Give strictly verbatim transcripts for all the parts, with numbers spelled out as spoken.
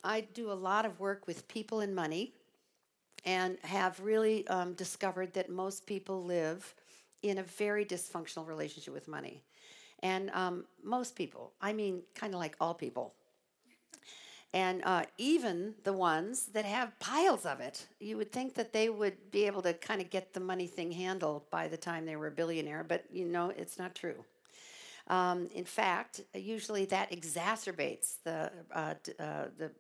I do a lot of work with people and money, and have really um, discovered that most people live in a very dysfunctional relationship with money. And um, most people, I mean, kind of like all people, and uh, even the ones that have piles of it. You would think that they would be able to kind of get the money thing handled by the time they were a billionaire, but you know, it's not true. Um, in fact, usually that exacerbates the, uh, d- uh, the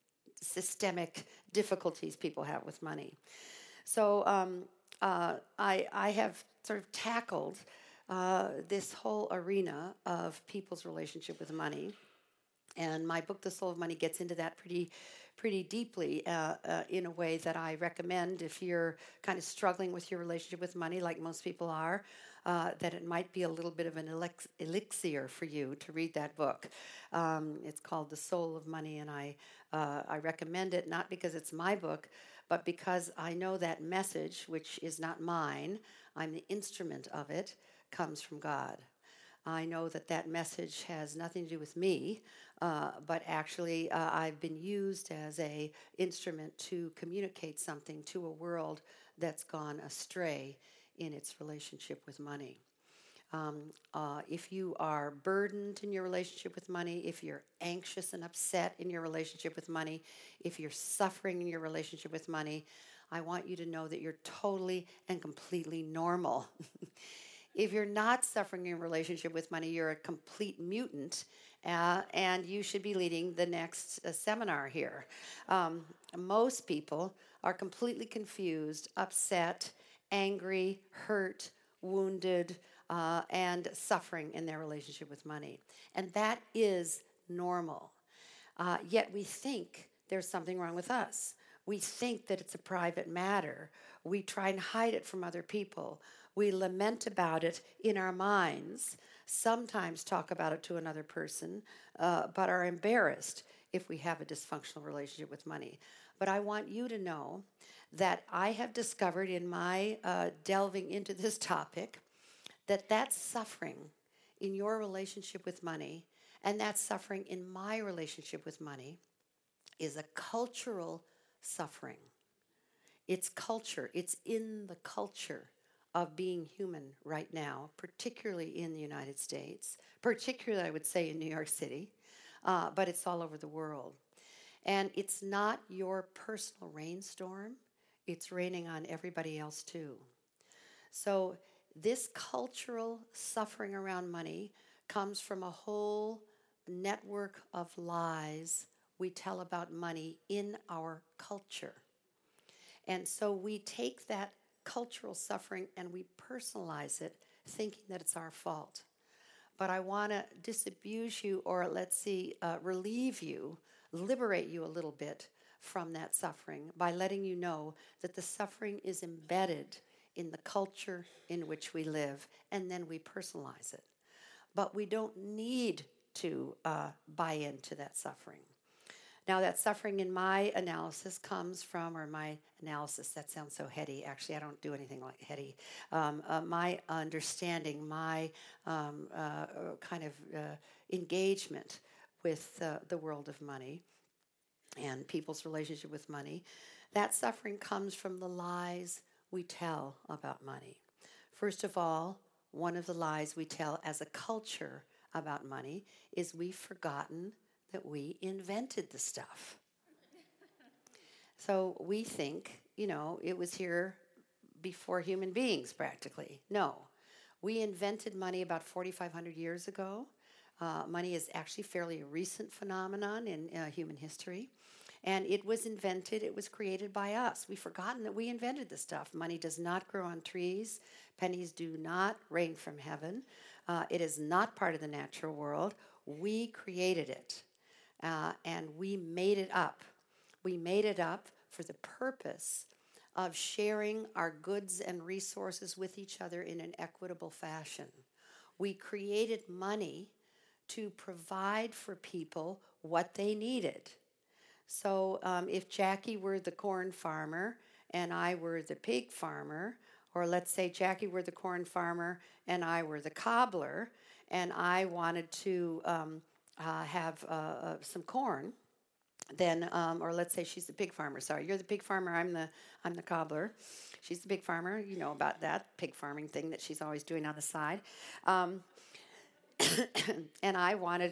systemic difficulties people have with money. So um, uh, I, I have sort of tackled uh, this whole arena of people's relationship with money, and my book, The Soul of Money, gets into that pretty, pretty deeply uh, uh, in a way that I recommend if you're kind of struggling with your relationship with money, like most people are, uh, that it might be a little bit of an elix- elixir for you to read that book. Um, it's called The Soul of Money, and I, uh, I recommend it not because it's my book, but because I know that message, which is not mine, I'm the instrument of it, comes from God. I know that that message has nothing to do with me, uh, but actually uh, I've been used as a instrument to communicate something to a world that's gone astray in its relationship with money. Um, uh, if you are burdened in your relationship with money, if you're anxious and upset in your relationship with money, if you're suffering in your relationship with money, I want you to know that you're totally and completely normal. If you're not suffering in a relationship with money, you're a complete mutant, uh, and you should be leading the next uh, seminar here. Um, most people are completely confused, upset, angry, hurt, wounded, uh, and suffering in their relationship with money. And that is normal. Uh, yet we think there's something wrong with us. We think that it's a private matter. We try and hide it from other people. We lament about it in our minds, sometimes talk about it to another person, uh, but are embarrassed if we have a dysfunctional relationship with money. But I want you to know that I have discovered in my uh, delving into this topic that that suffering in your relationship with money and that suffering in my relationship with money is a cultural suffering. It's culture. It's in the culture of being human right now, particularly in the United States, particularly, I would say, in New York City, uh, but it's all over the world. And it's not your personal rainstorm, it's raining on everybody else too. So, this cultural suffering around money comes from a whole network of lies we tell about money in our culture. And so we take that cultural suffering and we personalize it, thinking that it's our fault. But I want to disabuse you, or let's see, uh, relieve you, liberate you a little bit from that suffering by letting you know that the suffering is embedded in the culture in which we live, and then we personalize it. But we don't need to uh, buy into that suffering. Now, that suffering in my analysis comes from, or my analysis, that sounds so heady. Actually, I don't do anything like heady. Um, uh, my understanding, my um, uh, kind of uh, engagement with uh, the world of money and people's relationship with money, that suffering comes from the lies we tell about money. First of all, one of the lies we tell as a culture about money is we've forgotten that we invented the stuff. So we think, you know, it was here before human beings practically. No. We invented money about forty-five hundred years ago. Uh, money is actually fairly a recent phenomenon in uh, human history. And it was invented, it was created by us. We've forgotten that we invented the stuff. Money does not grow on trees. Pennies do not rain from heaven. Uh, it is not part of the natural world. We created it. Uh, and we made it up. We made it up for the purpose of sharing our goods and resources with each other in an equitable fashion. We created money to provide for people what they needed. So um, if Jackie were the corn farmer and I were the pig farmer, or let's say Jackie were the corn farmer and I were the cobbler, and I wanted to um, uh, have uh, uh, some corn, then, um, or let's say she's the pig farmer. Sorry, you're the pig farmer. I'm the I'm the cobbler. She's the pig farmer. You know about that pig farming thing that she's always doing on the side. Um, and I wanted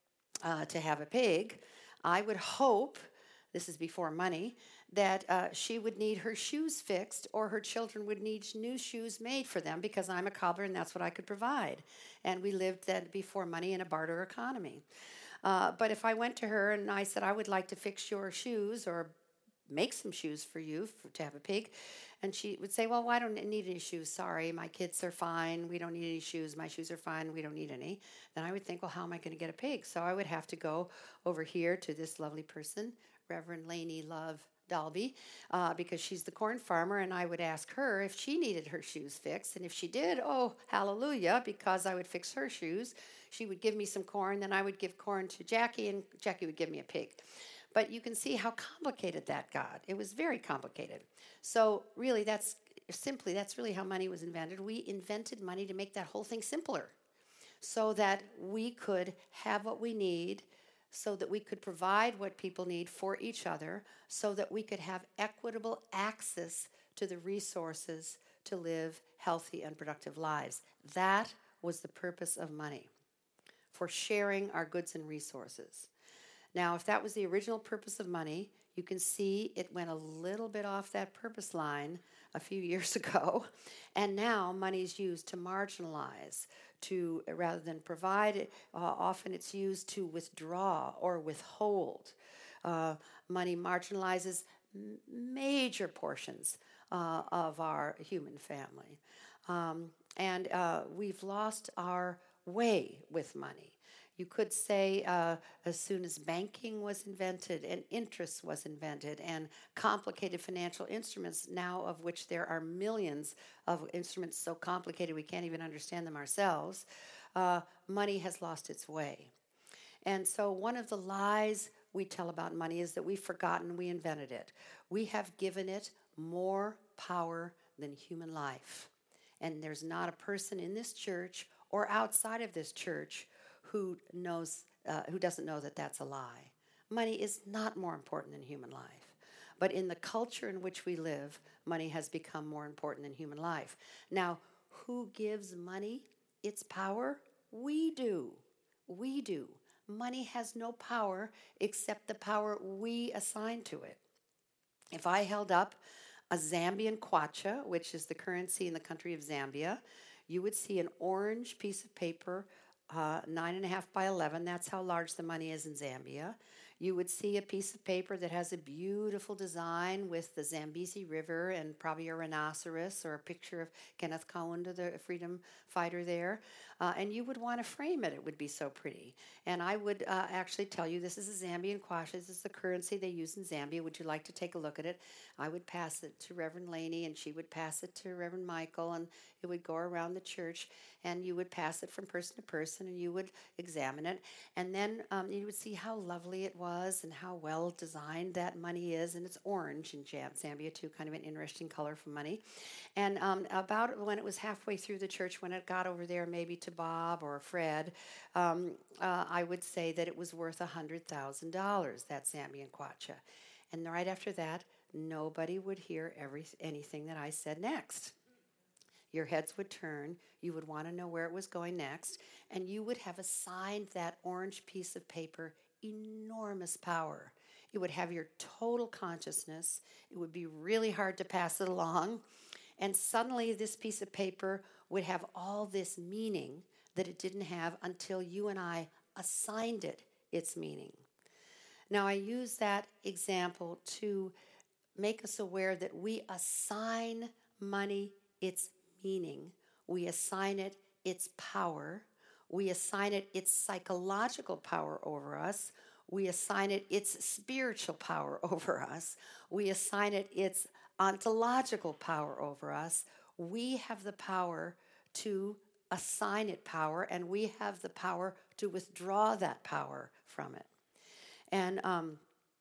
uh, to have a pig. I would hope, this is before money, that uh, she would need her shoes fixed or her children would need new shoes made for them because I'm a cobbler and that's what I could provide. And we lived then before money in a barter economy. Uh, but if I went to her and I said, I would like to fix your shoes or make some shoes for you for, to have a pig, and she would say, well, I don't need any shoes. Sorry, my kids are fine. We don't need any shoes. My shoes are fine. We don't need any. Then I would think, well, how am I going to get a pig? So I would have to go over here to this lovely person, Reverend Lainey Love Dalby, uh, because she's the corn farmer, and I would ask her if she needed her shoes fixed. And if she did, oh, hallelujah, because I would fix her shoes. She would give me some corn, then I would give corn to Jackie, and Jackie would give me a pig. But you can see how complicated that got. It was very complicated. So really, that's simply, that's really how money was invented. We invented money to make that whole thing simpler so that we could have what we need, so that we could provide what people need for each other, so that we could have equitable access to the resources to live healthy and productive lives. That was the purpose of money, for sharing our goods and resources. Now, if that was the original purpose of money, you can see it went a little bit off that purpose line a few years ago, and now money is used to marginalize, to rather than provide. Uh, often it's used to withdraw or withhold. Uh, money marginalizes m- major portions uh, of our human family, um, and uh, we've lost our way with money. You could say uh, as soon as banking was invented and interest was invented and complicated financial instruments, now of which there are millions of instruments so complicated we can't even understand them ourselves, uh, money has lost its way. And so one of the lies we tell about money is that we've forgotten we invented it. We have given it more power than human life. And there's not a person in this church or outside of this church who knows, uh, who doesn't know that that's a lie. Money is not more important than human life. But in the culture in which we live, money has become more important than human life. Now, who gives money its power? We do. We do. Money has no power except the power we assign to it. If I held up a Zambian kwacha, which is the currency in the country of Zambia, you would see an orange piece of paper, uh, nine and a half by eleven. That's how large the money is in Zambia. You would see a piece of paper that has a beautiful design with the Zambezi River and probably a rhinoceros or a picture of Kenneth Kaunda, the freedom fighter there. Uh, and you would want to frame it. It would be so pretty. And I would uh, actually tell you, this is a Zambian kwacha. This is the currency they use in Zambia. Would you like to take a look at it? I would pass it to Reverend Laney, and she would pass it to Reverend Michael, and it would go around the church, and you would pass it from person to person, and you would examine it. And then um, you would see how lovely it was and how well designed that money is. And it's orange in Zambia, too, kind of an interesting color for money. And um, about when it was halfway through the church, when it got over there maybe to Bob or Fred, um, uh, I would say that it was worth one hundred thousand dollars, that Zambian kwacha. And right after that, nobody would hear every, anything that I said next. Your heads would turn, you would want to know where it was going next, and you would have assigned that orange piece of paper enormous power. It would have your total consciousness. It would be really hard to pass it along. And suddenly this piece of paper would have all this meaning that it didn't have until you and I assigned it its meaning. Now, I use that example to make us aware that we assign money its meaning. We assign it its power. We assign it its psychological power over us. We assign it its spiritual power over us. We assign it its ontological power over us. We have the power to assign it power, and we have the power to withdraw that power from it. And um,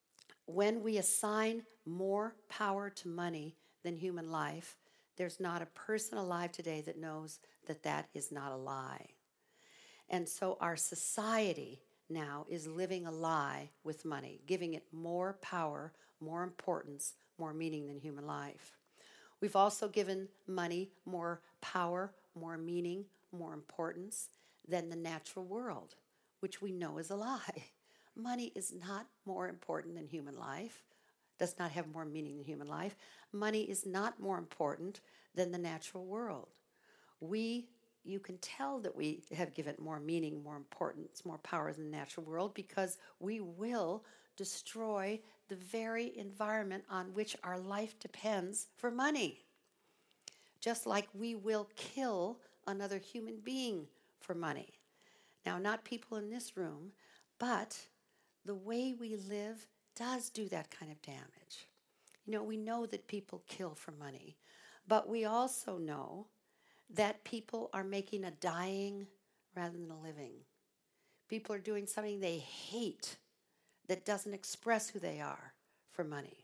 when we assign more power to money than human life, there's not a person alive today that knows that that is not a lie. And so our society now is living a lie with money, giving it more power, more importance, more meaning than human life. We've also given money more power, more meaning, more importance than the natural world, which we know is a lie. Money is not more important than human life, does not have more meaning than human life. Money is not more important than the natural world. We, you can tell that we have given it more meaning, more importance, more power than the natural world because we will destroy the very environment on which our life depends for money. Just like we will kill another human being for money. Now, not people in this room, but the way we live does do that kind of damage. You know, we know that people kill for money, but we also know that people are making a dying rather than a living. People are doing something they hate that doesn't express who they are for money.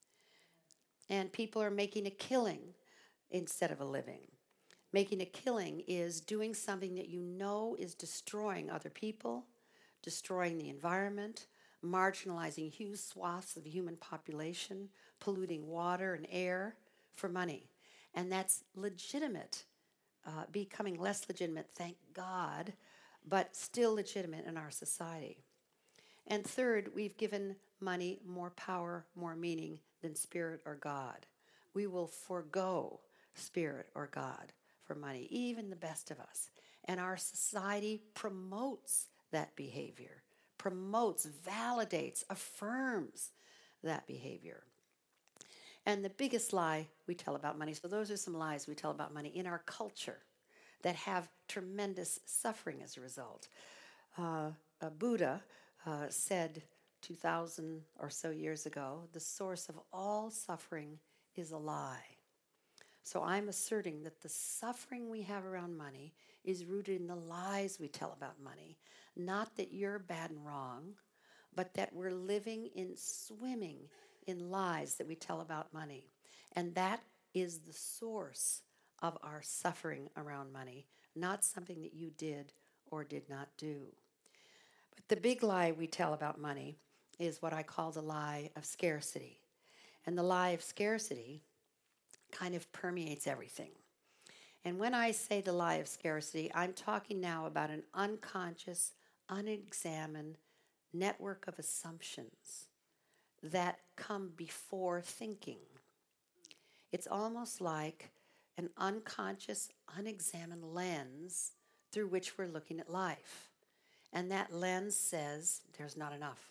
And people are making a killing instead of a living. Making a killing is doing something that you know is destroying other people, destroying the environment, marginalizing huge swaths of the human population, polluting water and air for money. And that's legitimate, uh, becoming less legitimate, thank God, but still legitimate in our society. And third, we've given money more power, more meaning than spirit or God. We will forego spirit or God for money, even the best of us. And our society promotes that behavior, promotes, validates, affirms that behavior. And the biggest lie we tell about money, so those are some lies we tell about money in our culture that have tremendous suffering as a result. Uh, uh, Buddha uh, said two thousand or so years ago, the source of all suffering is a lie. So I'm asserting that the suffering we have around money is rooted in the lies we tell about money. Not that you're bad and wrong, but that we're living in, swimming in lies that we tell about money. And that is the source of our suffering around money, not something that you did or did not do. But the big lie we tell about money is what I call the lie of scarcity. And the lie of scarcity kind of permeates everything. And when I say the lie of scarcity, I'm talking now about an unconscious, unexamined network of assumptions that come before thinking. It's almost like an unconscious, unexamined lens through which we're looking at life. And that lens says there's not enough.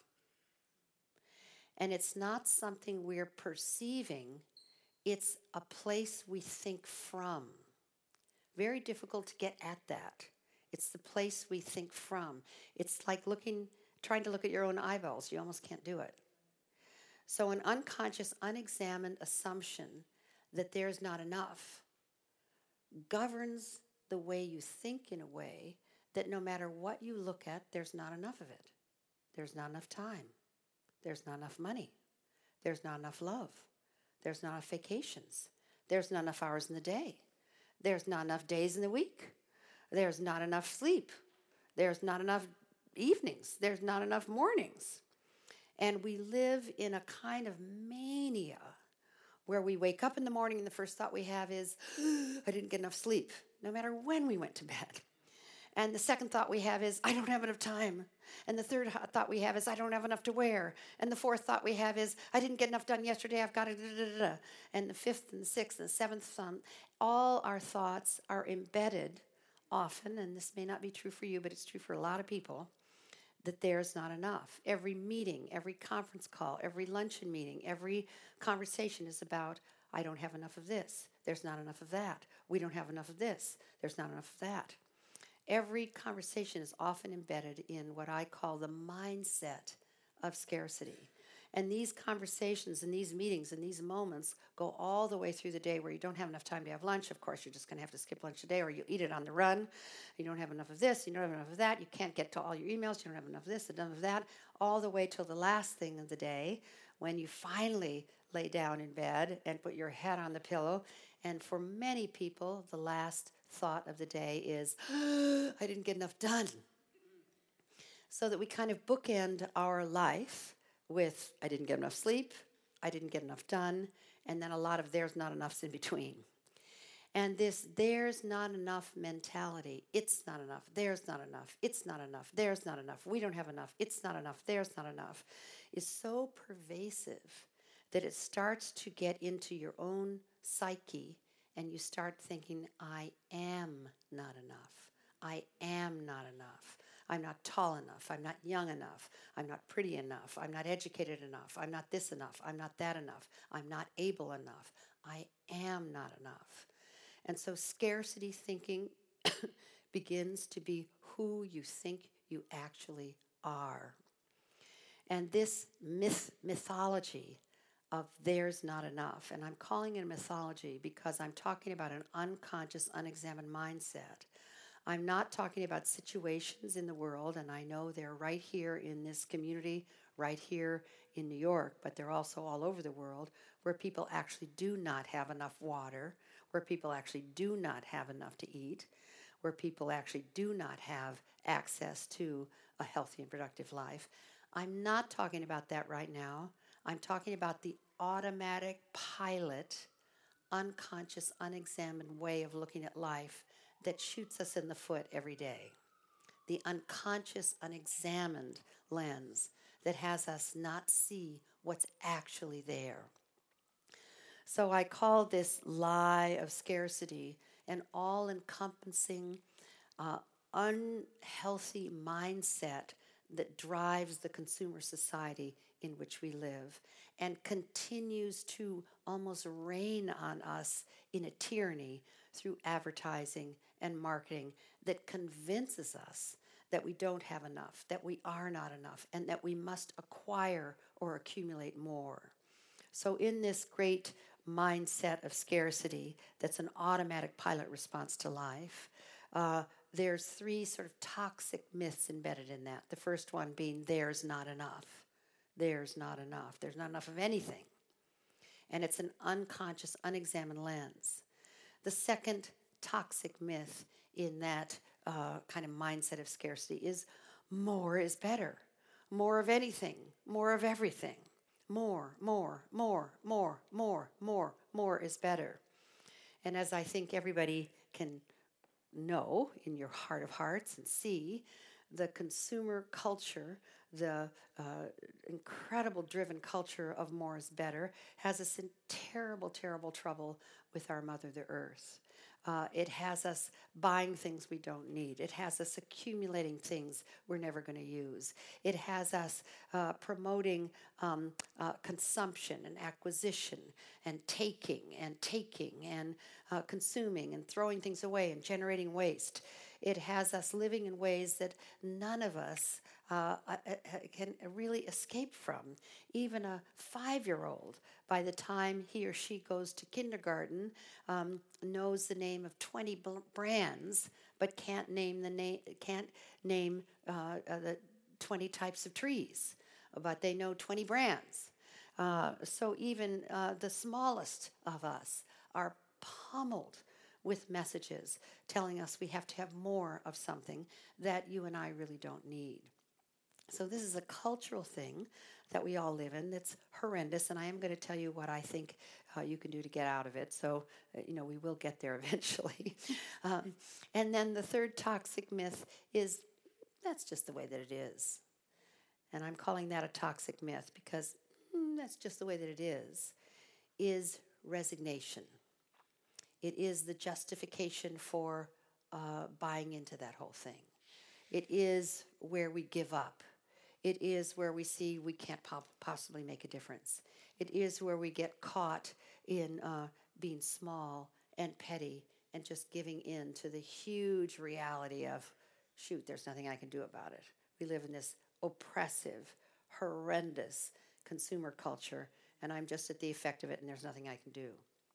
And it's not something we're perceiving, it's a place we think from. Very difficult to get at that. It's the place we think from. It's like looking, trying to look at your own eyeballs. You almost can't do it. So an unconscious, unexamined assumption that there's not enough governs the way you think in a way that no matter what you look at, there's not enough of it. There's not enough time. There's not enough money. There's not enough love. There's not enough vacations. There's not enough hours in the day. There's not enough days in the week. There's not enough sleep. There's not enough evenings. There's not enough mornings. And we live in a kind of mania where we wake up in the morning and the first thought we have is, I didn't get enough sleep, no matter when we went to bed. And the second thought we have is, I don't have enough time. And the third thought we have is, I don't have enough to wear. And the fourth thought we have is, I didn't get enough done yesterday, I've got to da-da-da-da. And the fifth and the sixth and the seventh, um, all our thoughts are embedded often, and this may not be true for you, but it's true for a lot of people, that there's not enough. Every meeting, every conference call, every luncheon meeting, every conversation is about, I don't have enough of this. There's not enough of that. We don't have enough of this. There's not enough of that. Every conversation is often embedded in what I call the mindset of scarcity. And these conversations and these meetings and these moments go all the way through the day where you don't have enough time to have lunch. Of course, you're just going to have to skip lunch today, or you eat it on the run. You don't have enough of this. You don't have enough of that. You can't get to all your emails. You don't have enough of this, enough of that, all the way till the last thing of the day when you finally lay down in bed and put your head on the pillow. And for many people, the last thought of the day is, I didn't get enough done. so that we kind of bookend our life with, I didn't get enough sleep, I didn't get enough done, and then a lot of there's not enoughs in between. And this there's not enough mentality, it's not enough, there's not enough, it's not enough, there's not enough, we don't have enough, it's not enough, there's not enough, is so pervasive that it starts to get into your own psyche, and you start thinking, I am not enough. I am not enough. I'm not tall enough. I'm not young enough. I'm not pretty enough. I'm not educated enough. I'm not this enough. I'm not that enough. I'm not able enough. I am not enough. And so scarcity thinking begins to be who you think you actually are. And this myth mythology of there's not enough, and I'm calling it a mythology because I'm talking about an unconscious, unexamined mindset. I'm not talking about situations in the world, and I know they're right here in this community, right here in New York, but they're also all over the world, where people actually do not have enough water, where people actually do not have enough to eat, where people actually do not have access to a healthy and productive life. I'm not talking about that right now. I'm talking about the automatic pilot, unconscious, unexamined way of looking at life that shoots us in the foot every day. The unconscious, unexamined lens that has us not see what's actually there. So I call this lie of scarcity an all-encompassing, uh, unhealthy mindset that drives the consumer society in which we live and continues to almost reign on us in a tyranny through advertising and marketing that convinces us that we don't have enough, that we are not enough, and that we must acquire or accumulate more. So in this great mindset of scarcity that's an automatic pilot response to life, uh, there's three sort of toxic myths embedded in that. The first one being there's not enough. There's not enough. There's not enough of anything. And it's an unconscious, unexamined lens. The second toxic myth in that uh, kind of mindset of scarcity is more is better. More of anything. More of everything. More, more, more, more, more, more, more is better. And as I think everybody can know in your heart of hearts and see, the consumer culture, the uh, incredible driven culture of more is better, has us in terrible, terrible trouble with our Mother, the Earth. Uh, it has us buying things we don't need. It has us accumulating things we're never going to use. It has us uh, promoting um, uh, consumption and acquisition and taking and taking and uh, consuming and throwing things away and generating waste. It has us living in ways that none of us uh, can really escape from. Even a five-year-old, by the time he or she goes to kindergarten, um, knows the name of twenty brands, but can't name the name can't name uh, uh, the twenty types of trees, but they know twenty brands. Uh, so even uh, the smallest of us are pummeled with messages telling us we have to have more of something that you and I really don't need. So this is a cultural thing that we all live in that's horrendous, and I am going to tell you what I think uh, you can do to get out of it. So, uh, you know, we will get there eventually. um, and then the third toxic myth is that's just the way that it is. And I'm calling that a toxic myth because mm, that's just the way that it is, is resignation. It is the justification for uh, buying into that whole thing. It is where we give up. It is where we see we can't po- possibly make a difference. It is where we get caught in uh, being small and petty and just giving in to the huge reality of, shoot, there's nothing I can do about it. We live in this oppressive, horrendous consumer culture, and I'm just at the effect of it, and there's nothing I can do.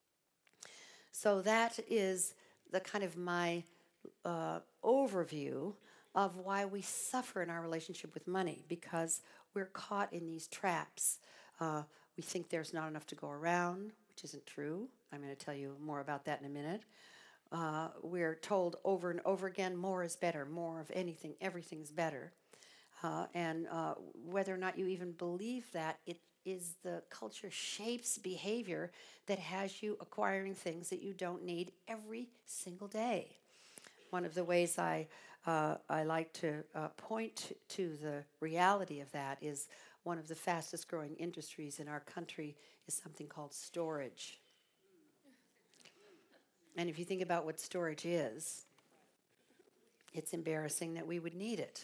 So that is the kind of my uh, overview of why we suffer in our relationship with money, because we're caught in these traps. Uh, we think there's not enough to go around, which isn't true. I'm going to tell you more about that in a minute. Uh, we're told over and over again, more is better, more of anything, everything's better. Uh, and uh, whether or not you even believe that, it is the culture shapes behavior that has you acquiring things that you don't need every single day. One of the ways I uh, I like to uh, point to, to the reality of that is one of the fastest growing industries in our country is something called storage. And if you think about what storage is, it's embarrassing that we would need it.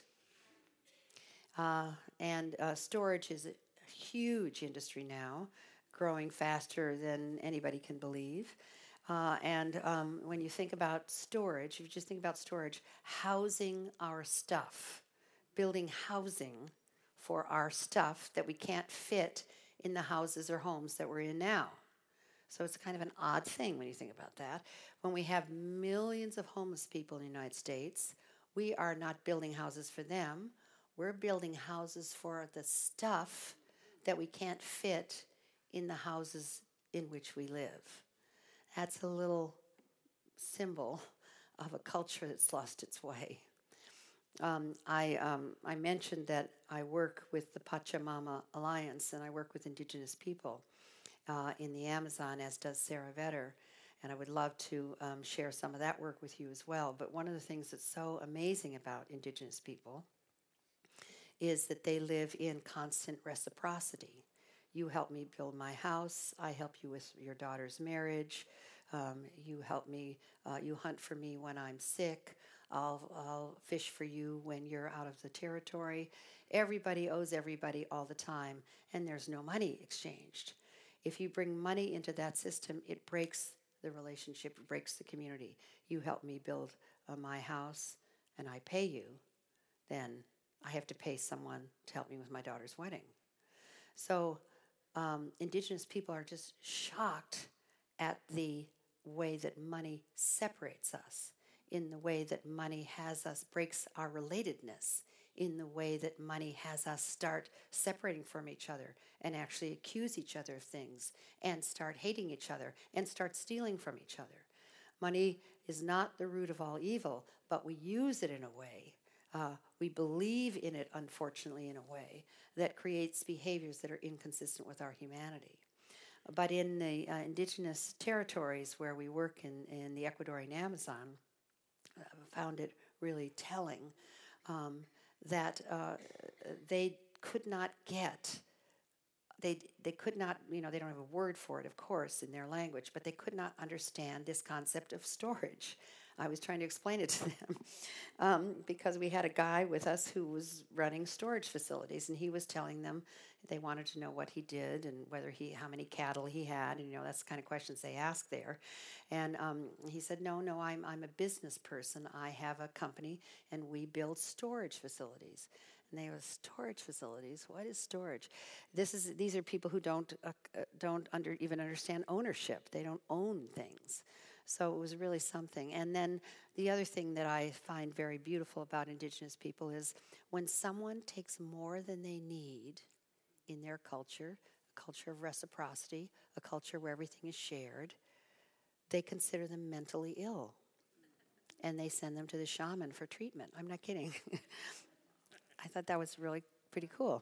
Uh, and uh, storage is a huge industry now, growing faster than anybody can believe. Uh, and um, when you think about storage, if you just think about storage, housing our stuff, building housing for our stuff that we can't fit in the houses or homes that we're in now. So it's kind of an odd thing when you think about that. When we have millions of homeless people in the United States, we are not building houses for them. We're building houses for the stuff that we can't fit in the houses in which we live. That's a little symbol of a culture that's lost its way. Um, I, um, I mentioned that I work with the Pachamama Alliance, and I work with indigenous people uh, in the Amazon, as does Sarah Vetter. And I would love to um, share some of that work with you as well. But one of the things that's so amazing about indigenous people is that they live in constant reciprocity. You help me build my house. I help you with your daughter's marriage. Um, you help me, uh, you hunt for me when I'm sick. I'll, I'll fish for you when you're out of the territory. Everybody owes everybody all the time, and there's no money exchanged. If you bring money into that system, it breaks the relationship, it breaks the community. You help me build uh, my house, and I pay you, then I have to pay someone to help me with my daughter's wedding. So um, indigenous people are just shocked at the way that money separates us, in the way that money has us, breaks our relatedness, in the way that money has us start separating from each other and actually accuse each other of things and start hating each other and start stealing from each other. Money is not the root of all evil, but we use it in a way, uh, we believe in it, unfortunately, in a way that creates behaviors that are inconsistent with our humanity. But in the uh, indigenous territories where we work in, in the Ecuadorian Amazon, I found it really telling um, that uh, they could not get, they they could not, you know, they don't have a word for it, of course, in their language, but they could not understand this concept of storage. I was trying to explain it to them um, because we had a guy with us who was running storage facilities, and he was telling them they wanted to know what he did and whether he, how many cattle he had, and you know that's the kind of questions they ask there. And um, he said, "No, no, I'm I'm a business person. I have a company, and we build storage facilities." And they go, "Storage facilities? What is storage?" This is these are people who don't uh, don't under even understand ownership. They don't own things. So it was really something. And then the other thing that I find very beautiful about indigenous people is when someone takes more than they need in their culture, a culture of reciprocity, a culture where everything is shared, they consider them mentally ill. And they send them to the shaman for treatment. I'm not kidding. I thought that was really pretty cool.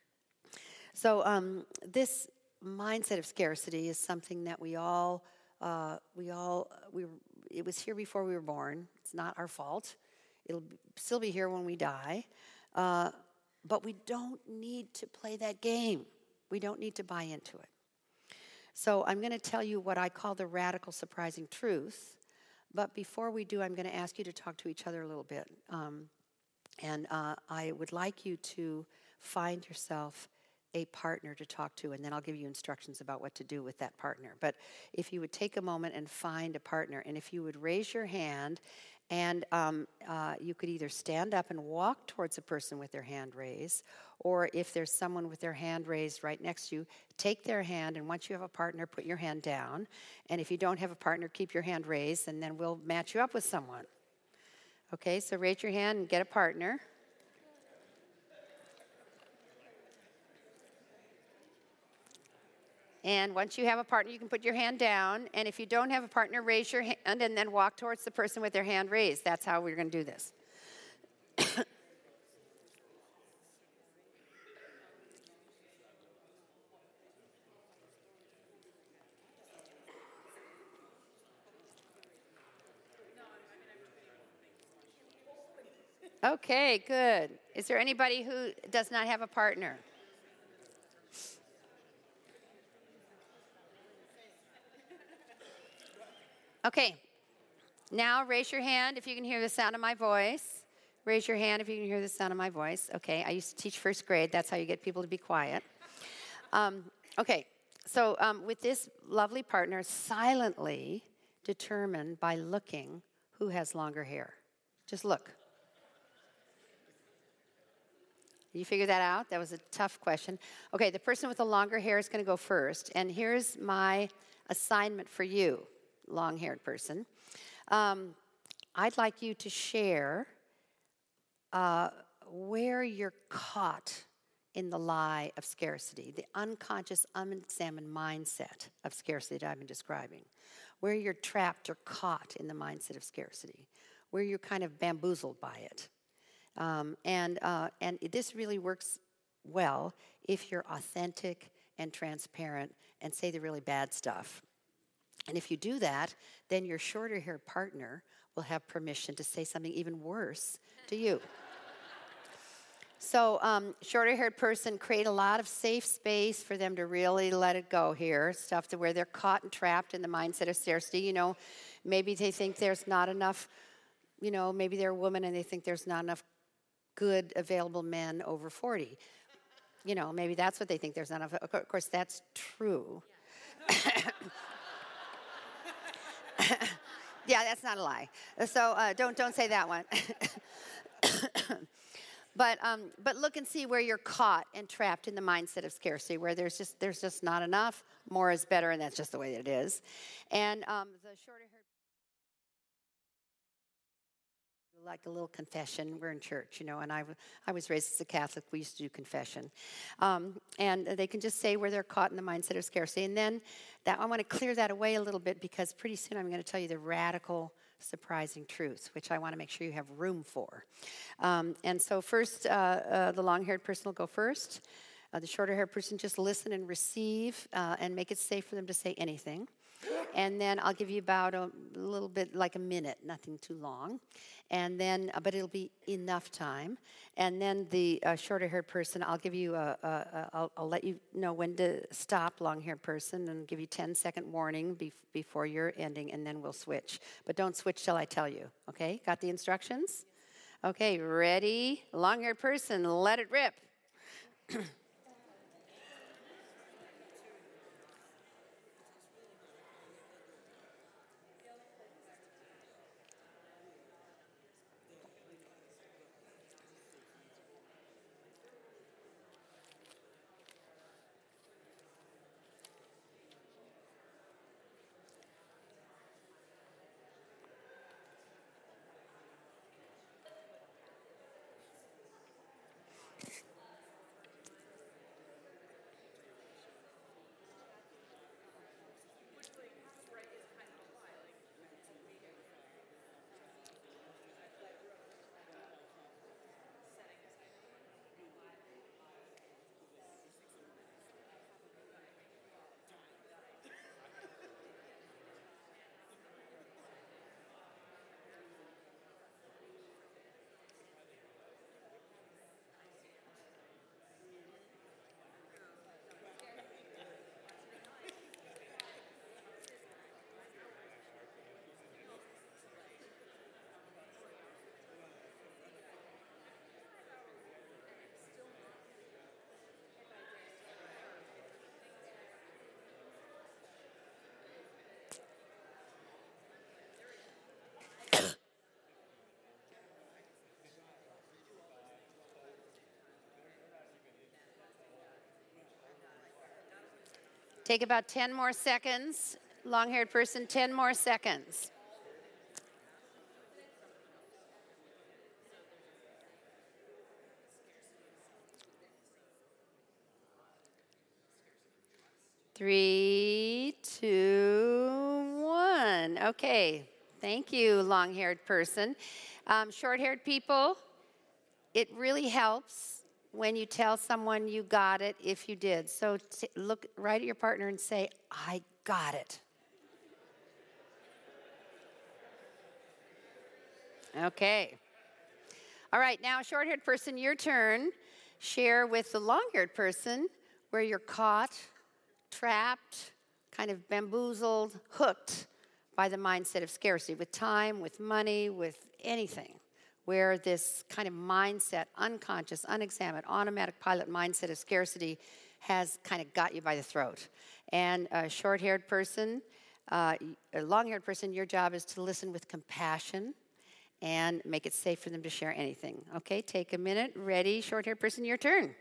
So um, this mindset of scarcity is something that we all Uh, we all, we it was here before we were born. It's not our fault. It'll be, still be here when we die. Uh, but we don't need to play that game. We don't need to buy into it. So I'm going to tell you what I call the radical surprising truth. But before we do, I'm going to ask you to talk to each other a little bit. Um, and uh, I would like you to find yourself a partner to talk to, and then I'll give you instructions about what to do with that partner. But if you would take a moment and find a partner, and if you would raise your hand, and um, uh, you could either stand up and walk towards a person with their hand raised, or if there's someone with their hand raised right next to you, take their hand, and once you have a partner, put your hand down. And if you don't have a partner, keep your hand raised, and then we'll match you up with someone. Okay, so raise your hand and get a partner. And once you have a partner, you can put your hand down. And if you don't have a partner, raise your hand and then walk towards the person with their hand raised. That's how we're going to do this. Okay, good. Is there anybody who does not have a partner? Okay, now raise your hand if you can hear the sound of my voice. Raise your hand if you can hear the sound of my voice. Okay, I used to teach first grade. That's how you get people to be quiet. Um, okay, so um, with this lovely partner, silently determine by looking who has longer hair. Just look. You figure that out? That was a tough question. Okay, the person with the longer hair is going to go first. And here's my assignment for you, long-haired person. Um, I'd like you to share uh, where you're caught in the lie of scarcity, the unconscious, unexamined mindset of scarcity that I've been describing, where you're trapped or caught in the mindset of scarcity, where you're kind of bamboozled by it. Um, and, uh, and this really works well if you're authentic and transparent and say the really bad stuff. And if you do that, then your shorter haired partner will have permission to say something even worse to you. So um, shorter haired person, create a lot of safe space for them to really let it go here, stuff to where they're caught and trapped in the mindset of scarcity. You know, maybe they think there's not enough, you know, maybe they're a woman and they think there's not enough good available men over forty. You know, maybe that's what they think there's not enough. Of course, that's true. Yeah, that's not a lie. So uh, don't don't say that one. But um, but look and see where you're caught and trapped in the mindset of scarcity, where there's just there's just not enough. More is better, and that's just the way it is. And um, the shorter hair, like a little confession. We're in church, you know, and I, I was raised as a Catholic. We used to do confession. Um, and they can just say where they're caught in the mindset of scarcity. And then that I want to clear that away a little bit because pretty soon I'm going to tell you the radical, surprising truths, which I want to make sure you have room for. Um, and so first, uh, uh, the long-haired person will go first. Uh, the shorter-haired person, just listen and receive uh, and make it safe for them to say anything. And then I'll give you about a little bit, like a minute, nothing too long. And then, uh, but it'll be enough time. And then the uh, shorter-haired person, I'll give you a, a, a I'll, I'll let you know when to stop, long-haired person, and give you ten-second warning be- before you're ending, and then we'll switch. But don't switch till I tell you, okay? Got the instructions? Okay, ready? Long-haired person, let it rip. Take about ten more seconds. Long-haired person, ten more seconds. Three, two, one. Okay, thank you, long-haired person. Um, short-haired people, it really helps when you tell someone you got it if you did. So t- look right at your partner and say, I got it. Okay. All right, now, short-haired person, your turn. Share with the long-haired person where you're caught, trapped, kind of bamboozled, hooked by the mindset of scarcity, with time, with money, with anything, where this kind of mindset, unconscious, unexamined, automatic pilot mindset of scarcity has kind of got you by the throat. And a short-haired person, uh, a long-haired person, your job is to listen with compassion and make it safe for them to share anything. Okay, take a minute. Ready, short-haired person, your turn.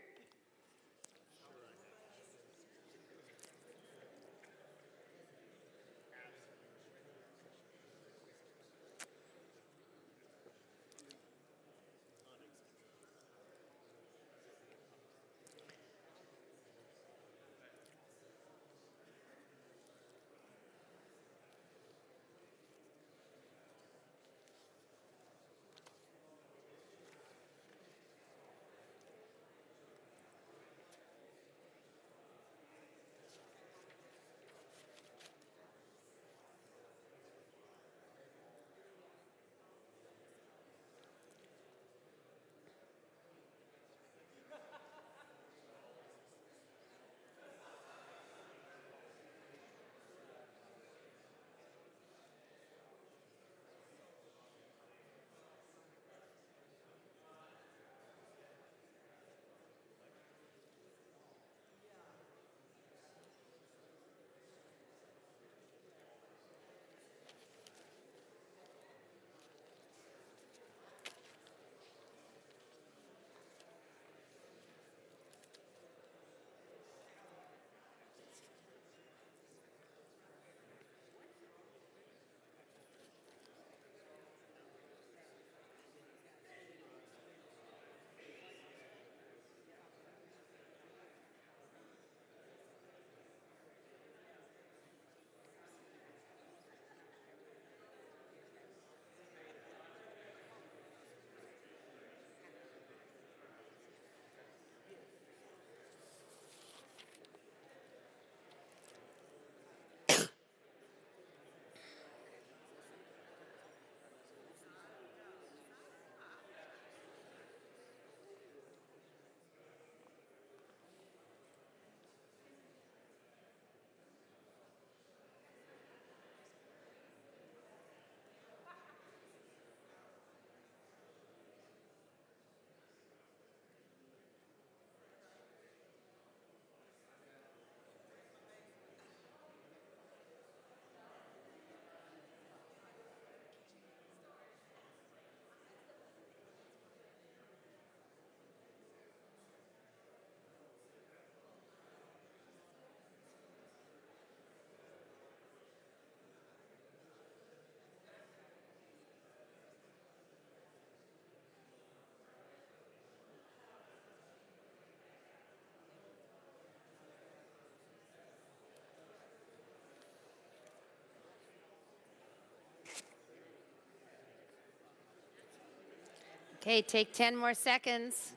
Okay, take ten more seconds.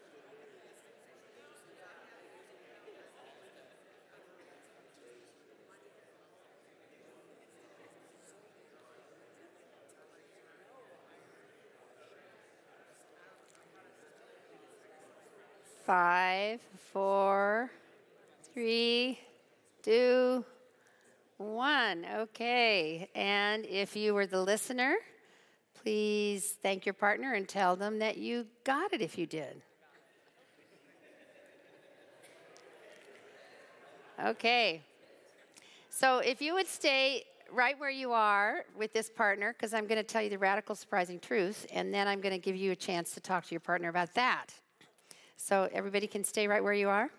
Five, four, three, two, one. Okay, and if you were the listener, please thank your partner and tell them that you got it if you did. Okay. So if you would stay right where you are with this partner, because I'm going to tell you the radical surprising truth, and then I'm going to give you a chance to talk to your partner about that. So everybody can stay right where you are?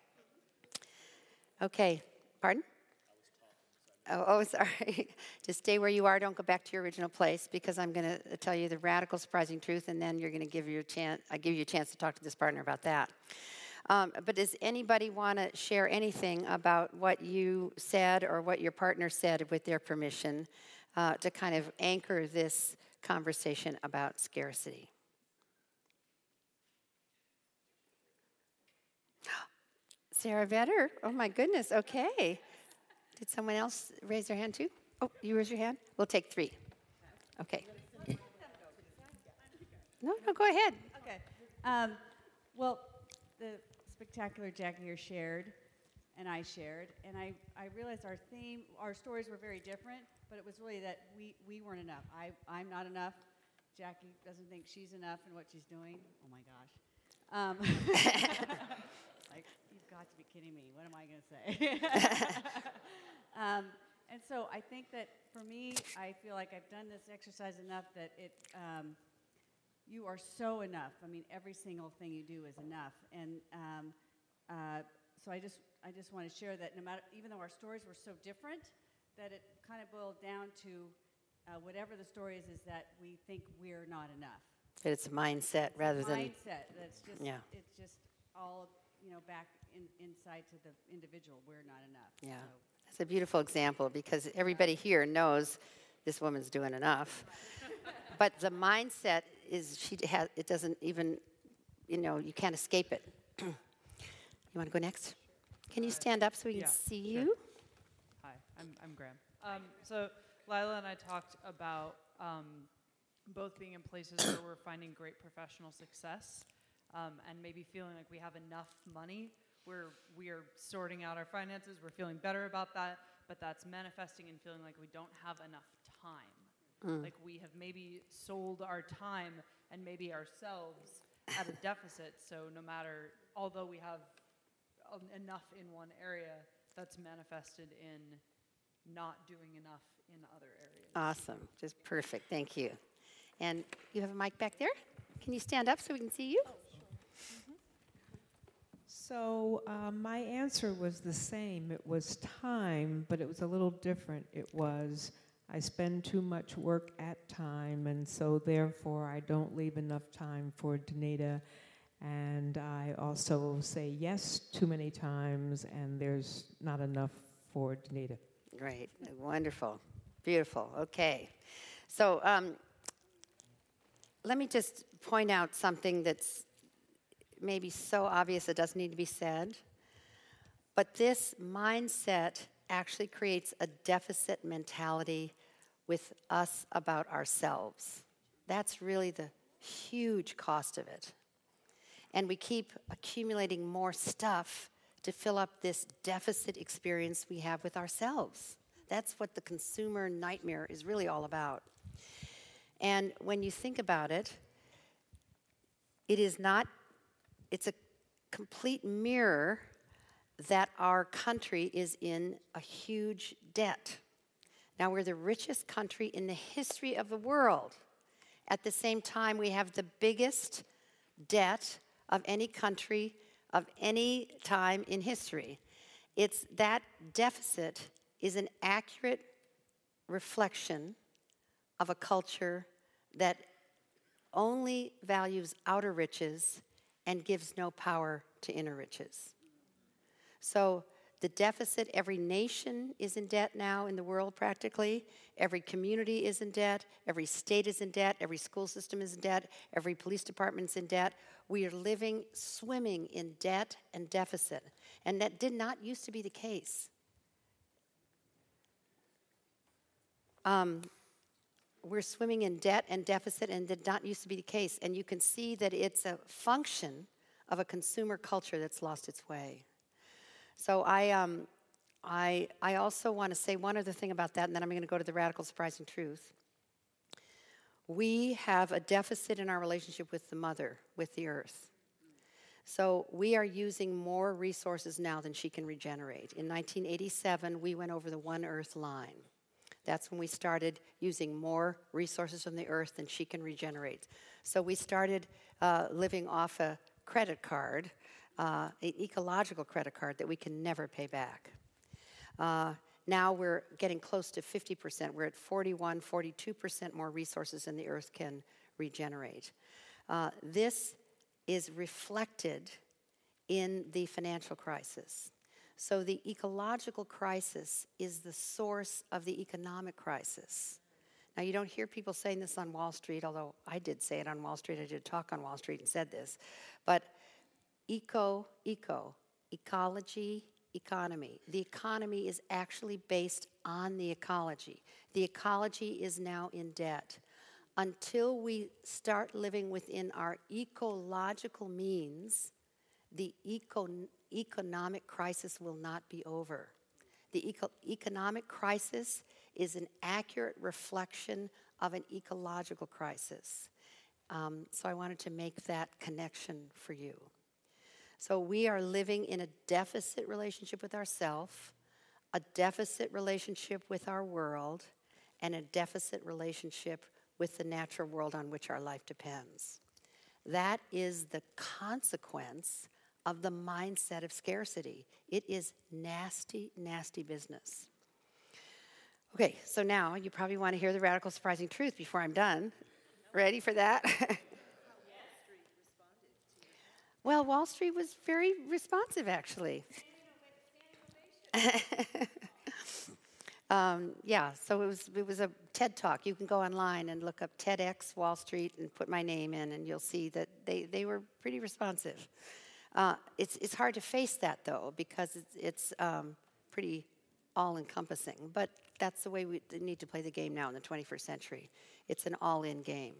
Okay. Pardon? Oh, oh, sorry. Just stay where you are. Don't go back to your original place, because I'm going to tell you the radical, surprising truth, and then you're going to give you a chance. I give you a chance to talk to this partner about that. Um, but does anybody want to share anything about what you said or what your partner said with their permission uh, to kind of anchor this conversation about scarcity? Sarah Vetter. Oh my goodness. Okay. Did someone else raise their hand too? Oh, you raise your hand? We'll take three. Okay. No, no, go ahead. Okay. Um, well, the spectacular Jackie here shared, and I shared, and I, I realized our theme, our stories were very different, but it was really that we, we weren't enough. I, I'm not enough. Jackie doesn't think she's enough in what she's doing. Oh my gosh. Um, like, you've got to be kidding me. What am I going to say? um, and so I think that for me, I feel like I've done this exercise enough that it, um, you are so enough. I mean, every single thing you do is enough. And um, uh, so I just, I just want to share that no matter, even though our stories were so different, that it kind of boiled down to uh, whatever the story is, is that we think we're not enough. But it's a mindset It's rather a than mindset. That's just, yeah. It's just all, you know, back in, inside to the individual. We're not enough. Yeah, So. that's a beautiful example because everybody here knows this woman's doing enough. But the mindset is she has. It doesn't even, you know, you can't escape it. You want to go next? Can you stand up so we can yeah, see sure. you? Hi, I'm, I'm Graham. Um, so Lila and I talked about um, both being in places where we're finding great professional success um, and maybe feeling like we have enough money. We're, we are sorting out our finances. We're feeling better about that, but that's manifesting and feeling like we don't have enough time. Mm. Like we have maybe sold our time and maybe ourselves at a deficit. So no matter, although we have enough in one area, that's manifested in not doing enough in other areas. Awesome. Just perfect. Thank you. And you have a mic back there? Can you stand up so we can see you? Oh, sure. Mm-hmm. So uh, my answer was the same. It was time, but it was a little different. It was I spend too much work at time, and so therefore I don't leave enough time for Danita. And I also say yes too many times, and there's not enough for Danita. Great. Wonderful. Beautiful. Okay. So um, let me just point out something that's maybe so obvious it doesn't need to be said. But this mindset actually creates a deficit mentality with us about ourselves. That's really the huge cost of it. And we keep accumulating more stuff to fill up this deficit experience we have with ourselves. That's what the consumer nightmare is really all about. And when you think about it, it is not, it's a complete mirror that our country is in a huge debt. Now, we're the richest country in the history of the world. At the same time, we have the biggest debt of any country of any time in history. It's that deficit is an accurate reflection of a culture that only values outer riches and gives no power to inner riches. So the deficit, every nation is in debt now in the world practically. Every community is in debt. Every state is in debt. Every school system is in debt. Every police department is in debt. We are living, swimming in debt and deficit. And that did not used to be the case. Um, we're swimming in debt and deficit, and did not used to be the case. And you can see that it's a function of a consumer culture that's lost its way. So I, um, I, I also want to say one other thing about that, and then I'm going to go to the radical surprising truth. We have a deficit in our relationship with the mother, with the earth. So we are using more resources now than she can regenerate. In nineteen eighty-seven, we went over the One Earth line. That's when we started using more resources from the earth than she can regenerate. So we started uh, living off a credit card, uh, an ecological credit card that we can never pay back. Uh, now we're getting close to fifty percent. We're at forty-one, forty-two percent more resources than the earth can regenerate. Uh, this is reflected in the financial crisis. So the ecological crisis is the source of the economic crisis. Now, you don't hear people saying this on Wall Street, although I did say it on Wall Street. I did a talk on Wall Street and said this. But eco, eco, ecology, economy. The economy is actually based on the ecology. The ecology is now in debt. until we start living within our ecological means, the eco- economic crisis will not be over. The eco- economic crisis is an accurate reflection of an ecological crisis. Um, so I wanted to make that connection for you. So we are living in a deficit relationship with ourselves, a deficit relationship with our world, and a deficit relationship with the natural world on which our life depends. That is the consequence of the mindset of scarcity. It is nasty, nasty business. Okay, so now you probably want to hear the radical, surprising truth before I'm done. Ready for that? Well, Wall Street was very responsive, actually. um, yeah, so it was it was a TED Talk. You can go online and look up TEDx Wall Street and put my name in, and you'll see that they, they were pretty responsive. Uh, it's it's hard to face that, though, because it's, it's um, pretty all-encompassing. But that's the way we need to play the game now in the twenty-first century. It's an all-in game.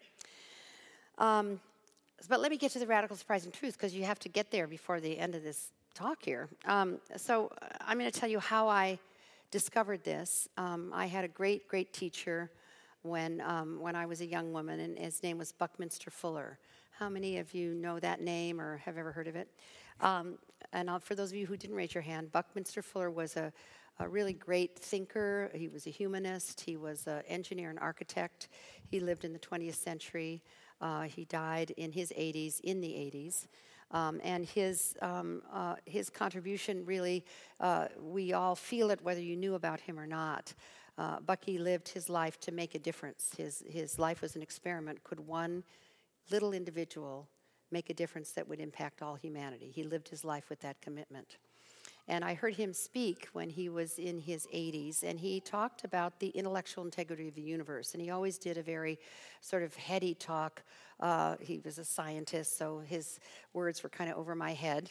Um, but let me get to the radical, surprising truth, because you have to get there before the end of this talk here. Um, so uh, I'm going to tell you how I discovered this. Um, I had a great, great teacher when um, when I was a young woman, and his name was Buckminster Fuller. How many of you know that name or have ever heard of it? Um, and I'll, for those of you who didn't raise your hand, Buckminster Fuller was a, a really great thinker. He was a humanist. He was an engineer and architect. He lived in the twentieth century. Uh, he died in his eighties, in the eighties. Um, and his um, uh, his contribution really, uh, we all feel it whether you knew about him or not. Uh, Bucky lived his life to make a difference. His his life was an experiment. Could one little individual make a difference that would impact all humanity? He lived his life with that commitment. And I heard him speak when he was in his eighties, and he talked about the intellectual integrity of the universe. And he always did a very sort of heady talk. Uh, he was a scientist, so his words were kind of over my head.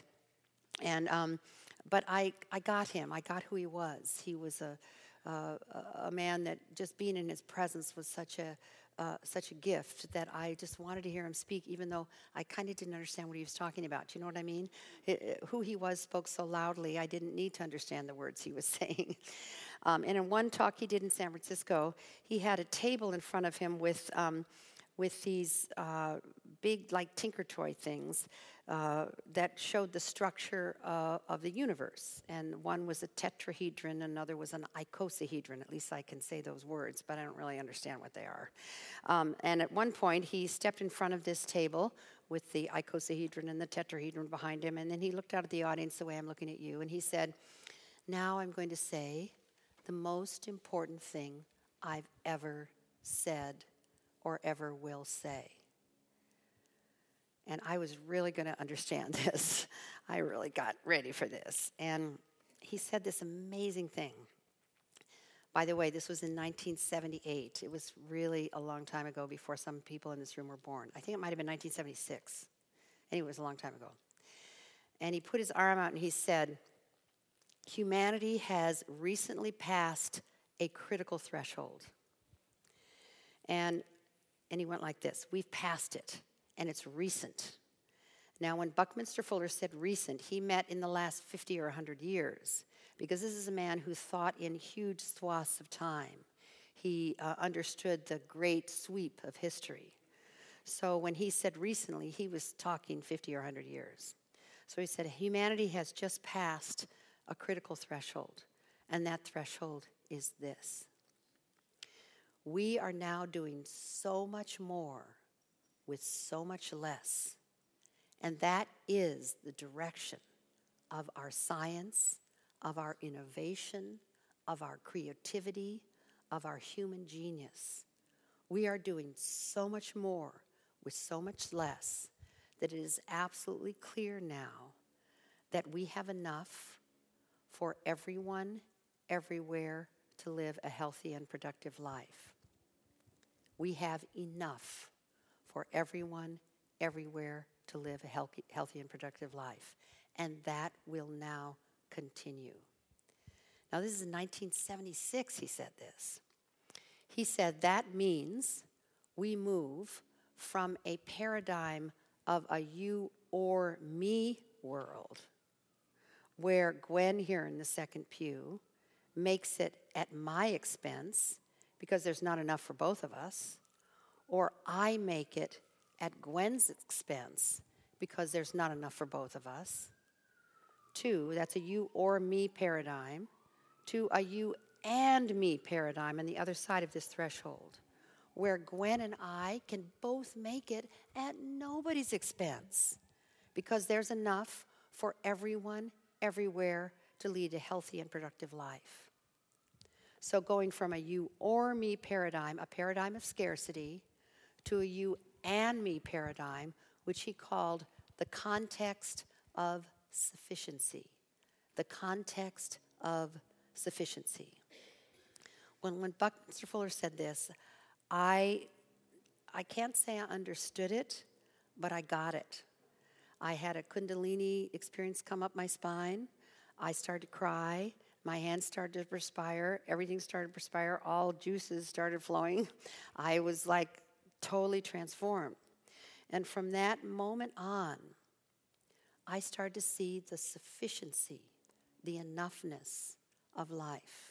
And um, but I, I got him. I got who he was. He was a uh, a man that just being in his presence was such a Uh, such a gift that I just wanted to hear him speak, even though I kind of didn't understand what he was talking about. Do you know what I mean? It, it, who he was spoke so loudly, I didn't need to understand the words he was saying. Um, and in one talk he did in San Francisco, he had a table in front of him with um, with these uh, big, like Tinker Toy things uh, that showed the structure uh, of the universe. And one was a tetrahedron, another was an icosahedron. At least I can say those words, but I don't really understand what they are. Um, and at one point, he stepped in front of this table with the icosahedron and the tetrahedron behind him, and then he looked out at the audience the way I'm looking at you, and he said, "Now I'm going to say the most important thing I've ever said or ever will say." And I was really going to understand this. I really got ready for this. And he said this amazing thing. By the way, this was in nineteen seventy-eight. It was really a long time ago, before some people in this room were born. I think it might have been nineteen seventy-six. Anyway, it was a long time ago. And he put his arm out and he said, "Humanity has recently passed a critical threshold." And And he went like this: "We've passed it, and it's recent." Now, when Buckminster Fuller said recent, he meant in the last fifty or one hundred years, because this is a man who thought in huge swaths of time. He uh, understood the great sweep of history. So when he said recently, he was talking fifty or one hundred years. So he said, humanity has just passed a critical threshold, and that threshold is this: we are now doing so much more with so much less. And that is the direction of our science, of our innovation, of our creativity, of our human genius. We are doing so much more with so much less that it is absolutely clear now that we have enough for everyone, everywhere, to live a healthy and productive life. We have enough for everyone, everywhere, to live a healthy, healthy and productive life. And that will now continue. Now, this is in nineteen seventy-six he said this. He said that means we move from a paradigm of a you or me world, where Gwen here in the second pew makes it at my expense because there's not enough for both of us, or I make it at Gwen's expense because there's not enough for both of us. Two, that's a you or me paradigm. To a you and me paradigm on the other side of this threshold, where Gwen and I can both make it at nobody's expense because there's enough for everyone, everywhere, to lead a healthy and productive life. So going from a you or me paradigm, a paradigm of scarcity, to a you and me paradigm, which he called the context of sufficiency. The context of sufficiency. When, when Buckminster Fuller said this, I, I can't say I understood it, but I got it. I had a Kundalini experience come up my spine. I started to cry. My hands started to perspire. Everything started to perspire. All juices started flowing. I was like totally transformed. And from that moment on, I started to see the sufficiency, the enoughness of life.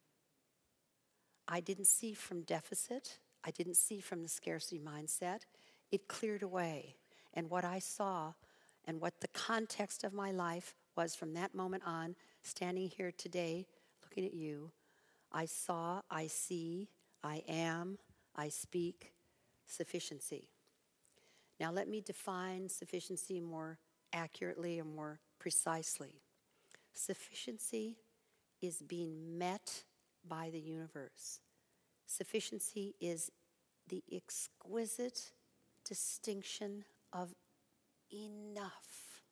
I didn't see from deficit. I didn't see from the scarcity mindset. It cleared away. And what I saw and what the context of my life was from that moment on, standing here today, looking at you, I saw, I see, I am, I speak sufficiency. Now let me define sufficiency more accurately and more precisely. Sufficiency is being met by the universe. Sufficiency is the exquisite distinction of enough.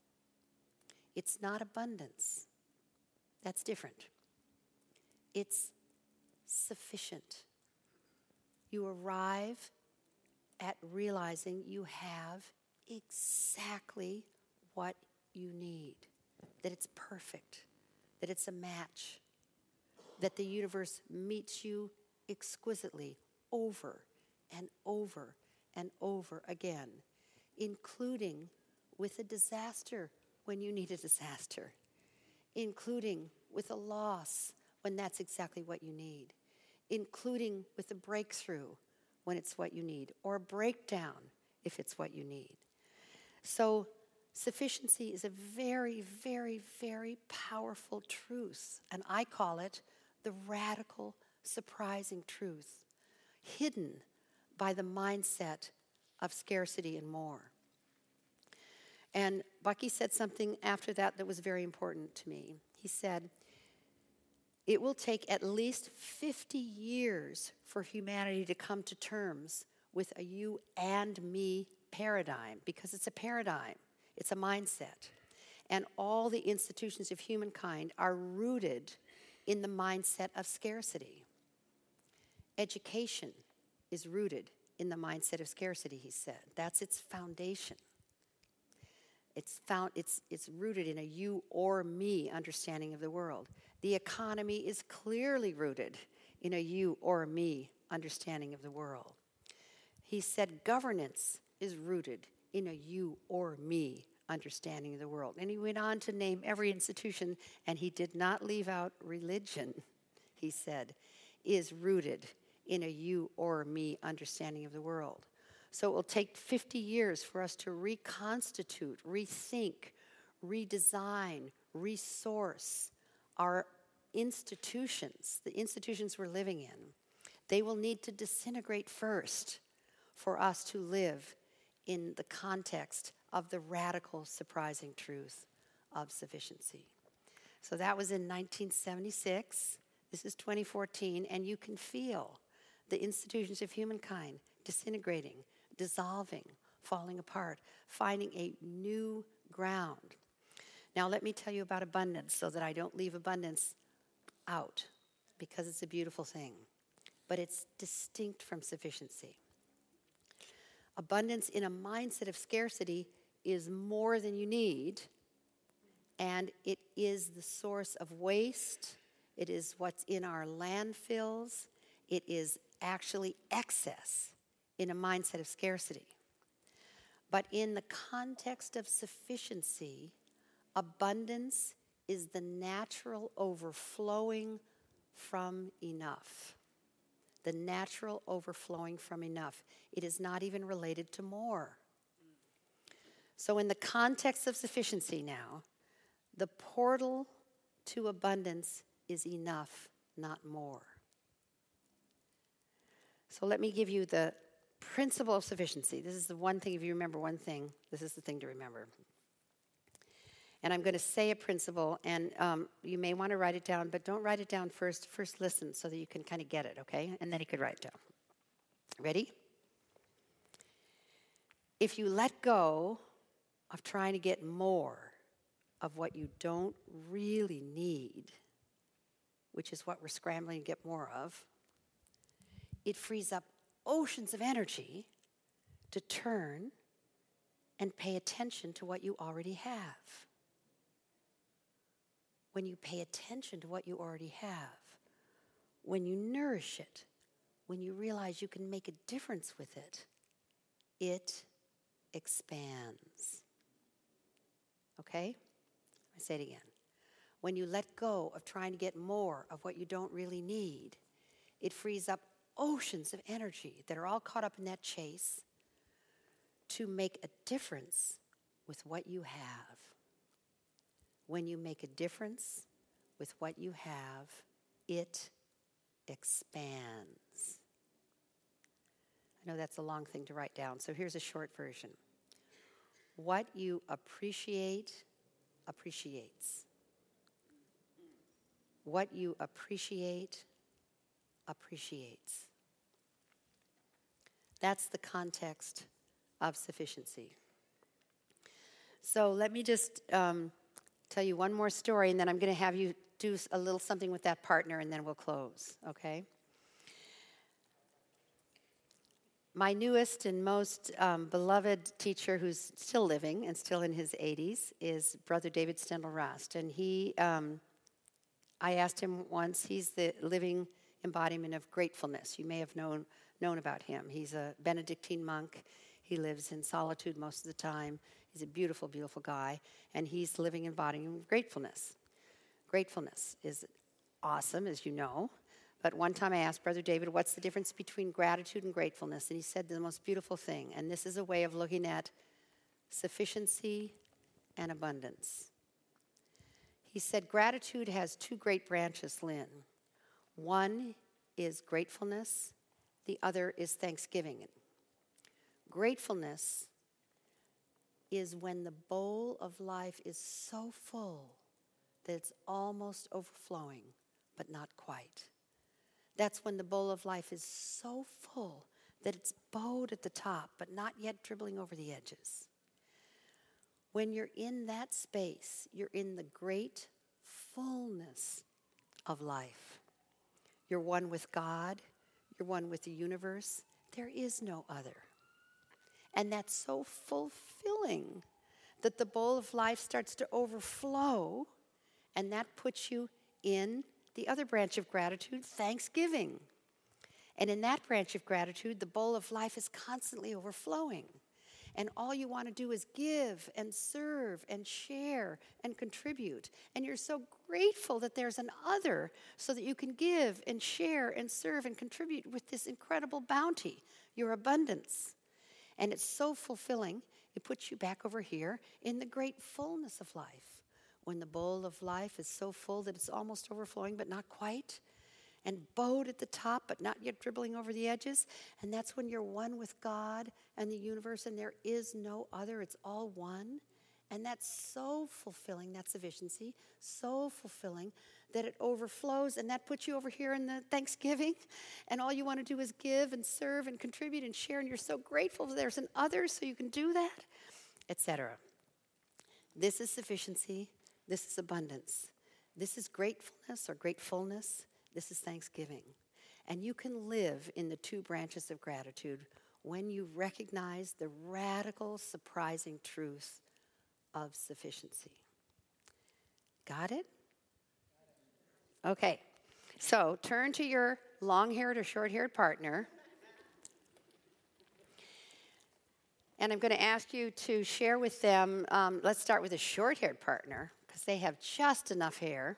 It's not abundance. That's different. It's sufficient. You arrive at realizing you have exactly what you need, that it's perfect, that it's a match, that the universe meets you exquisitely over and over and over again, including with a disaster when you need a disaster, including with a loss when that's exactly what you need, including with a breakthrough when it's what you need, or a breakdown if it's what you need. So sufficiency is a very, very, very powerful truth, and I call it the radical, surprising truth, hidden by the mindset of scarcity and more. And Bucky said something after that that was very important to me. He said, it will take at least fifty years for humanity to come to terms with a you and me paradigm, because it's a paradigm, it's a mindset. And all the institutions of humankind are rooted in the mindset of scarcity. Education is rooted in the mindset of scarcity, he said. That's its foundation. It's found, it's, it's rooted in a you or me understanding of the world. The economy is clearly rooted in a you or me understanding of the world. He said governance is rooted in a you or me understanding of the world. And he went on to name every institution, and he did not leave out religion, he said, is rooted in a you or me understanding of the world. So it will take fifty years for us to reconstitute, rethink, redesign, resource our institutions, the institutions we're living in. They will need to disintegrate first for us to live in the context of the radical, surprising truth of sufficiency. So that was in nineteen seventy-six. This is twenty fourteen, and you can feel the institutions of humankind disintegrating, dissolving, falling apart, finding a new ground. Now let me tell you about abundance so that I don't leave abundance out, because it's a beautiful thing, but it's distinct from sufficiency. Abundance in a mindset of scarcity is more than you need, and it is the source of waste. It is what's in our landfills. It is actually excess in a mindset of scarcity. But in the context of sufficiency, abundance is the natural overflowing from enough. The natural overflowing from enough. It is not even related to more. So in the context of sufficiency now, the portal to abundance is enough, not more. So let me give you the principle of sufficiency. This is the one thing, if you remember one thing, this is the thing to remember. And I'm going to say a principle, and um, you may want to write it down, but don't write it down first. First listen so that you can kind of get it, okay? And then you could write it down. Ready? If you let go of trying to get more of what you don't really need, which is what we're scrambling to get more of, it frees up oceans of energy to turn and pay attention to what you already have. When you pay attention to what you already have, when you nourish it, when you realize you can make a difference with it, it expands. Okay? I say it again. When you let go of trying to get more of what you don't really need, it frees up oceans of energy that are all caught up in that chase to make a difference with what you have. When you make a difference with what you have, it expands. I know that's a long thing to write down, so here's a short version. What you appreciate, appreciates. What you appreciate, appreciates. That's the context of sufficiency. So let me just um, tell you one more story, and then I'm going to have you do a little something with that partner, and then we'll close, okay? My newest and most um, beloved teacher, who's still living and still in his eighties, is Brother David Steindl-Rast. And he, um, I asked him once, he's the living embodiment of gratefulness. You may have known known about him. He's a Benedictine monk. He lives in solitude most of the time. He's a beautiful, beautiful guy. And he's the living embodiment of gratefulness. Gratefulness is awesome, as you know. But one time I asked Brother David, what's the difference between gratitude and gratefulness? And he said the most beautiful thing. And this is a way of looking at sufficiency and abundance. He said gratitude has two great branches, Lynn. One is gratefulness. The other is thanksgiving. Gratefulness is when the bowl of life is so full that it's almost overflowing, but not quite. That's when the bowl of life is so full that it's bowed at the top, but not yet dribbling over the edges. When you're in that space, you're in the great fullness of life. You're one with God. You're one with the universe. There is no other. And that's so fulfilling that the bowl of life starts to overflow, and that puts you in the other branch of gratitude, thanksgiving. And in that branch of gratitude, the bowl of life is constantly overflowing. And all you want to do is give and serve and share and contribute. And you're so grateful that there's an other so that you can give and share and serve and contribute with this incredible bounty, your abundance. And it's so fulfilling, it puts you back over here in the great fullness of life. When the bowl of life is so full that it's almost overflowing, but not quite, and bowed at the top, but not yet dribbling over the edges. And that's when you're one with God and the universe, and there is no other. It's all one. And that's so fulfilling, that sufficiency, so fulfilling that it overflows, and that puts you over here in the Thanksgiving, and all you want to do is give and serve and contribute and share, and you're so grateful that there's an other so you can do that, et cetera. This is sufficiency. This is abundance. This is gratefulness or gratefulness. This is thanksgiving. And you can live in the two branches of gratitude when you recognize the radical, surprising truth of sufficiency. Got it? Okay. So turn to your long-haired or short-haired partner And I'm going to ask you to share with them, um, let's start with a short-haired partner, because they have just enough hair.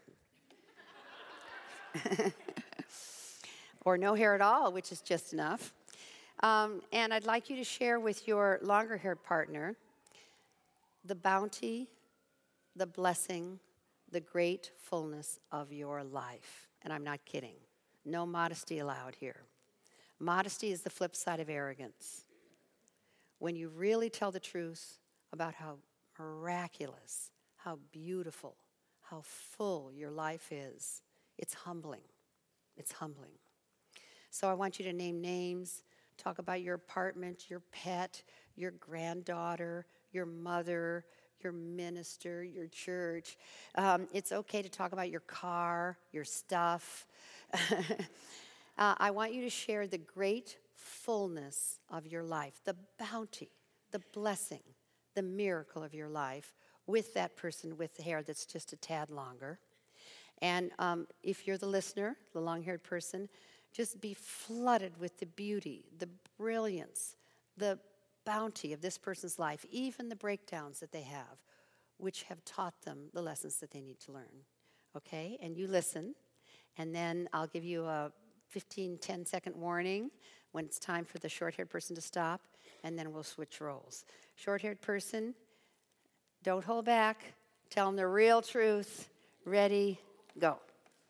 Or no hair at all, which is just enough. Um, and I'd like you to share with your longer-haired partner the bounty, the blessing, the great fullness of your life. And I'm not kidding. No modesty allowed here. Modesty is the flip side of arrogance. When you really tell the truth about how miraculous, how beautiful, how full your life is, it's humbling. It's humbling. So I want you to name names, talk about your apartment, your pet, your granddaughter, your mother, your minister, your church. Um, it's okay to talk about your car, your stuff. uh, I want you to share the great fullness of your life, the bounty, the blessing, the miracle of your life with that person with the hair that's just a tad longer. And um, if you're the listener, the long-haired person, just be flooded with the beauty, the brilliance, the bounty of this person's life, even the breakdowns that they have, which have taught them the lessons that they need to learn. Okay? And you listen, and then I'll give you a fifteen, ten second warning when it's time for the short-haired person to stop, and then we'll switch roles. Short-haired person, don't hold back. Tell them the real truth. Ready, go.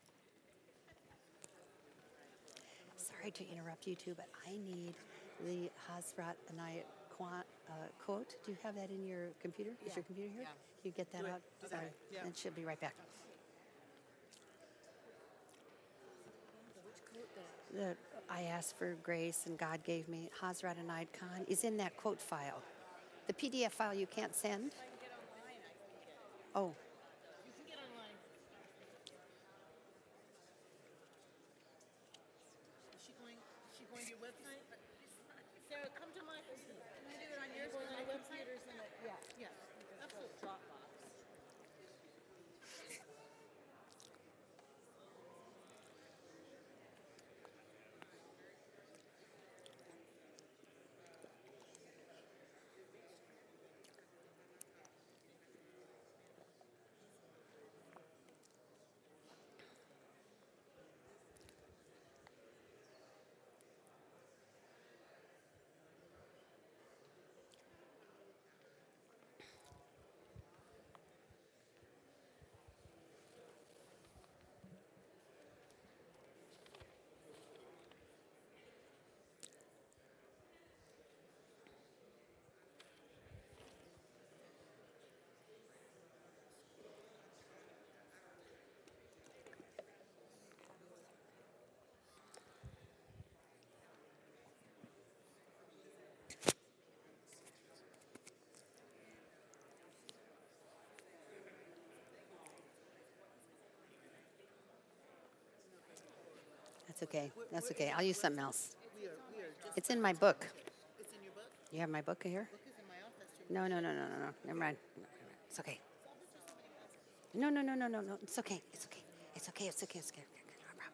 Sorry to interrupt you two, but I need the Hazrat Anayat uh, quote. Do you have that in your computer? Yeah. Is your computer here? Yeah. Can you get that out? Okay. Sorry. Yeah. And she'll be right back. The, I asked for grace and God gave me. Hazrat Anayat Khan is in that quote file. The P D F file you can't send? I can get online, I can get. Oh. You can get online. Is she going, is she going to your website? Sarah, come to my, can you do it on yours? On my website? Yeah. Yeah. Absolutely. Dropbox. That's okay. That's okay. I'll use something else. It's in my book. It's in your book? You have my book here? No, no, no, no, no, no. Never mind. It's okay. No, no, no, no, no, no. It's okay. It's okay. It's okay. It's okay. It's okay. No problem.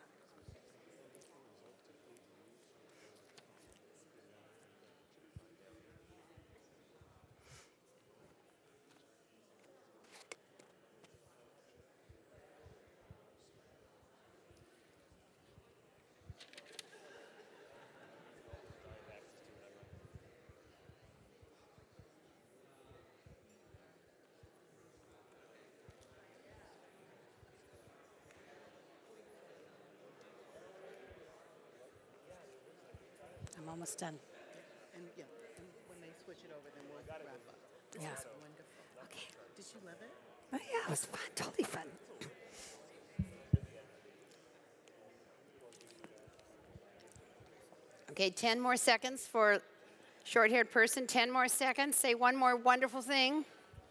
I'm almost done. And yeah, and when they switch it over, then we'll wrap up. This Yeah. is wonderful. Okay. Did you love it? Oh, yeah, it was fun. Totally fun. Okay, ten more seconds for short-haired person. ten more seconds. Say one more wonderful thing.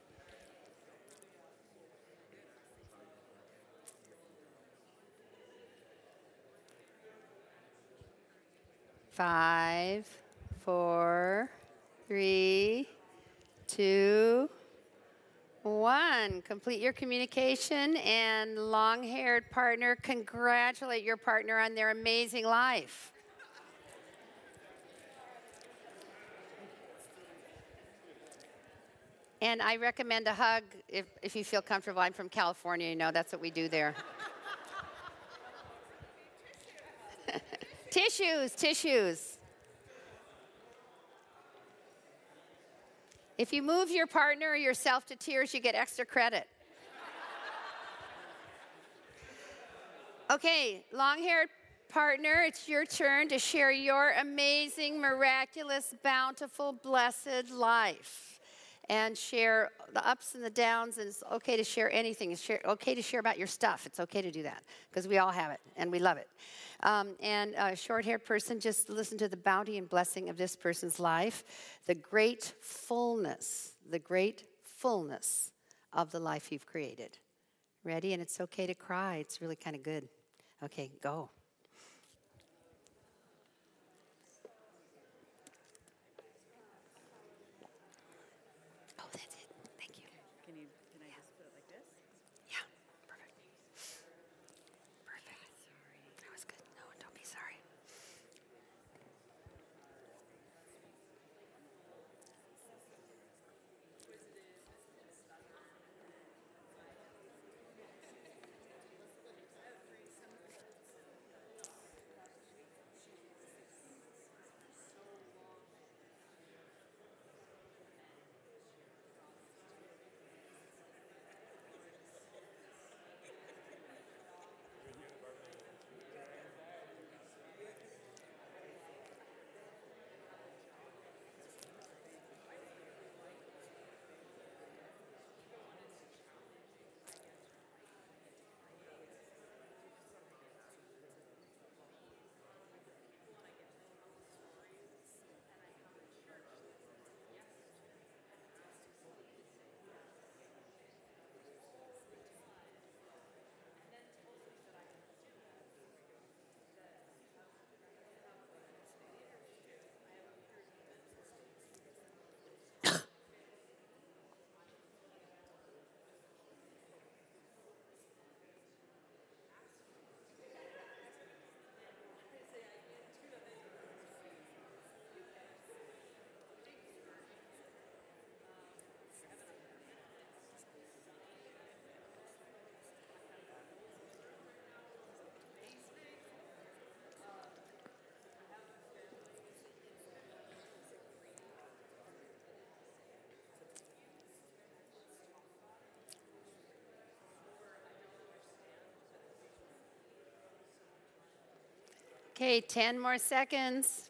Five, four, three, two, one. Complete your communication, and long-haired partner, congratulate your partner on their amazing life. And I recommend a hug if, if you feel comfortable. I'm from California, you know, that's what we do there. Tissues, tissues. If you move your partner or yourself to tears, you get extra credit. Okay, long-haired partner, it's your turn to share your amazing, miraculous, bountiful, blessed life. And share the ups and the downs, and it's okay to share anything. It's share, okay to share about your stuff. It's okay to do that, because we all have it, and we love it. Um, and a short-haired person, just listen to the bounty and blessing of this person's life, the great fullness, the great fullness of the life you've created. Ready? And it's okay to cry. It's really kind of good. Okay, go. Oh, that's it. Thank you. Can you, can I just put it like this? Yeah, perfect. Perfect. Sorry. That was good. No, don't be sorry. Okay, ten more seconds.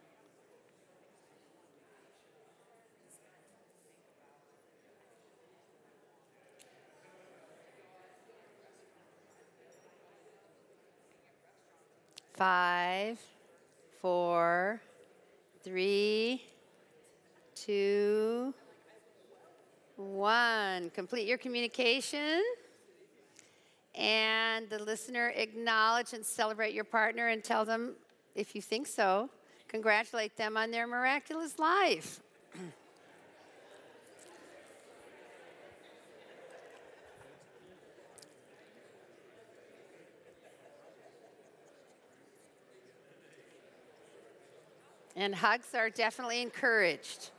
Five, four, three, two, one. Complete your communication. And the listener, acknowledge and celebrate your partner and tell them, if you think so, congratulate them on their miraculous life. And hugs are definitely encouraged.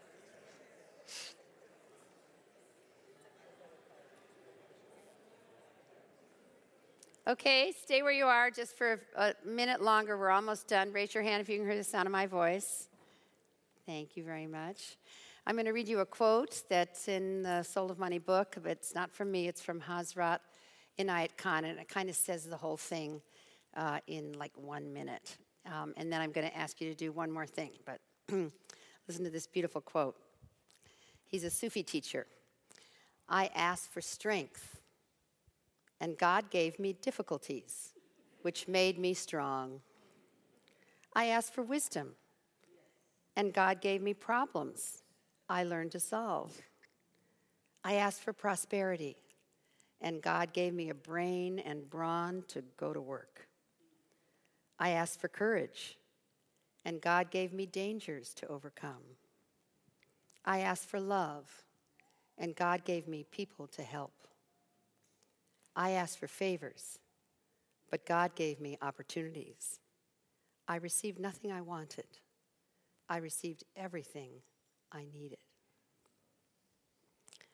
Okay, stay where you are just for a minute longer. We're almost done. Raise your hand if you can hear the sound of my voice. Thank you very much. I'm going to read you a quote that's in the Soul of Money book, but it's not from me. It's from Hazrat Inayat Khan, and it kind of says the whole thing uh, in like one minute. Um, and then I'm going to ask you to do one more thing, but listen to this beautiful quote. He's a Sufi teacher. I asked for strength, and God gave me difficulties, which made me strong. I asked for wisdom, and God gave me problems I learned to solve. I asked for prosperity, and God gave me a brain and brawn to go to work. I asked for courage, and God gave me dangers to overcome. I asked for love, and God gave me people to help. I asked for favors, but God gave me opportunities. I received nothing I wanted. I received everything I needed.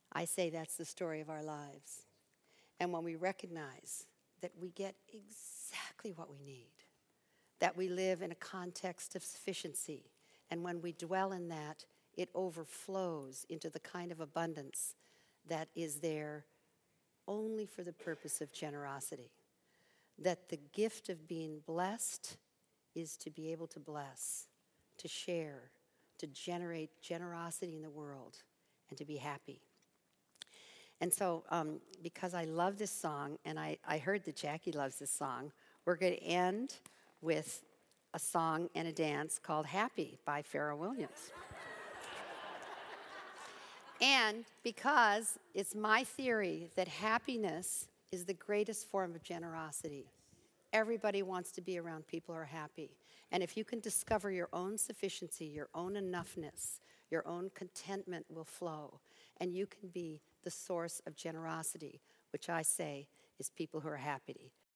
I say that's the story of our lives. And when we recognize that we get exactly what we need, that we live in a context of sufficiency, and when we dwell in that, it overflows into the kind of abundance that is there only for the purpose of generosity. That the gift of being blessed is to be able to bless, to share, to generate generosity in the world, and to be happy. And so, um, because I love this song, and I, I heard that Jackie loves this song, we're going to end with a song and a dance called Happy by Pharrell Williams. And because it's my theory that happiness is the greatest form of generosity. Everybody wants to be around people who are happy. And if you can discover your own sufficiency, your own enoughness, your own contentment will flow. And you can be the source of generosity, which I say is people who are happy.